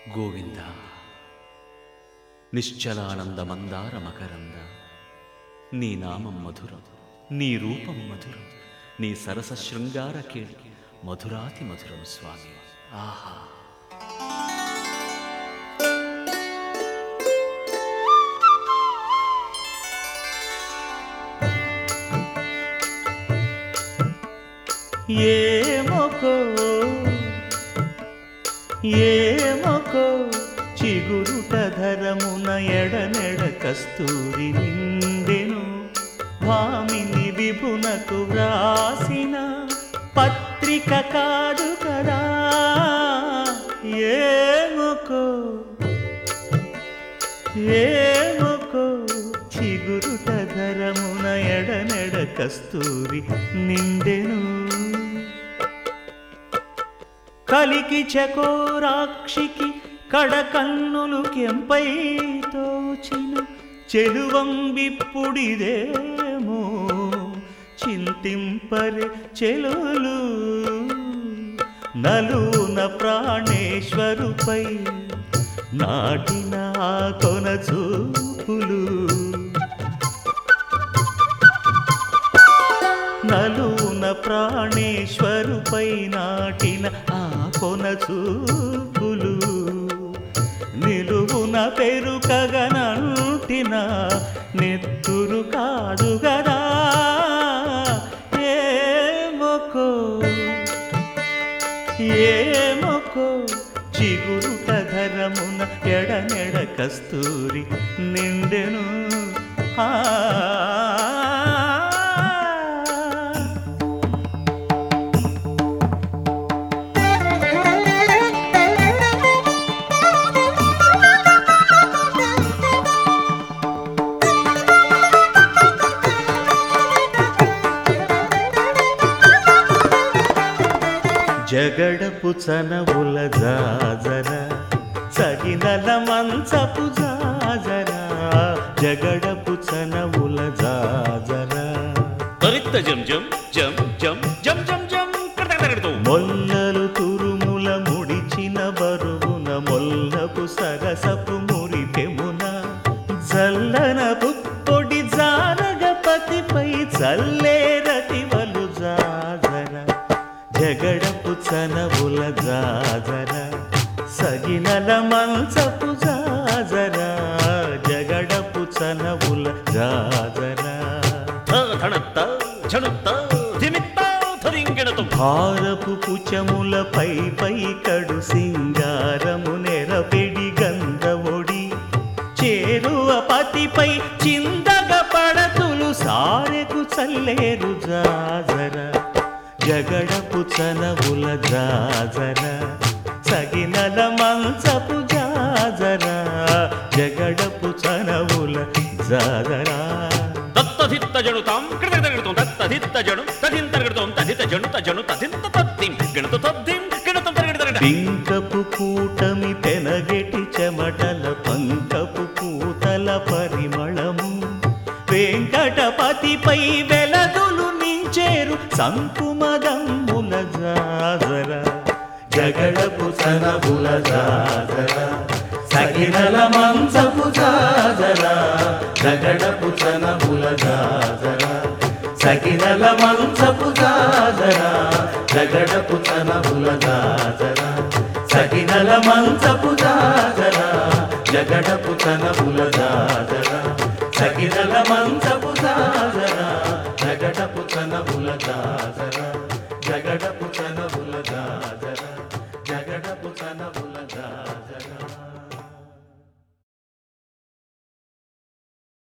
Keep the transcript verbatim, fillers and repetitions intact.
గోవింద నిశ్చలానంద మందార మకరంద నీ నామం మధురం, నీ రూపం మధురం, నీ సరస శృంగార కేళి మధురాతి మధురం స్వామి. ఆహా! ఏమొకో ఏమొకో చిగురుట ధరమున ఎడనెడ కస్తూరి నిండెను, భామిని విభునకు వ్రాసిన పత్రిక కాదు కదా. ఏమొకో ఏమొకో చిగురుట ధరమున ఎడనెడ కస్తూరి నిండెను, కలికి చకోరాక్షికి కడకన్నులు కెంపై తోచిన చెలువంబిప్పుడిదేమో చింతింపరే చెలులు. నలున ప్రాణేశ్వరుపై నాటిన ఆ కొన చూపులు, నలున ప్రాణేశ్వరుపై నాటిన ఆ కొన చూపులు, నిలువున పెరుకగనంటిన నెత్తురు కాదు గదా. ఏమొకో ఏమొకో చిగురుట ధరమున ఎడనెడ కస్తూరి నిండెను. ఆ జగడపు చనవుల జాజర సగినల మంచపు జాజర, జగడపు చనవుల జాజర తరిత్త జం జం జం జం జం జం జం కడతకడతూ మొల్లలు తురుముల ముడిచిన బరువున మొల్లపు సరసపు మురిపెమున జల్లన పుప్పొడి జానగపతిపై చల్లేరతివలు జాజర, జగడపు చనవుల జాజర సగినల మంచపు జాజర, జగడపు చనవుల జాజర. భారపు పుచముల పై పై కడు సింగారము నెరపెడి గంధవొడి చేరువ పతిపై చిందగ పడతులు సారెకు చల్లేరు జాజర, జగడపు చనవుల జాజర సగినల మంచపు జాజర, జగడపు చనవుల జాజర. దత్తధిత్త జనుతాం కడతకడతూ దత్తధిత్త జను తదింతరగడతూ తదిత జను తజను తదింత తద్దిం గణత తద్దిం గణత తరగడతరగడ. పింకపు కూటమి పెనగెటి చెమటల పంకపు కూతల పరిమళము వెంకటపతిపై వెలదులు నించేరు సంకుమదమ్ముల జాజర, జగడపు చనవుల జాజర సగినల మంచపు జాజర, జగడపు చనవుల జాజర సగినల మంచపు జాజర, జగడపు చనవుల జాజర సగినల మంచపు జాజర, జగడపు చనవుల జాజర సగినల మంచపు జాజర, జగడపు చనవుల జాజర, జగడపు చనవుల జాజర, జగడపు చనవుల జాజర.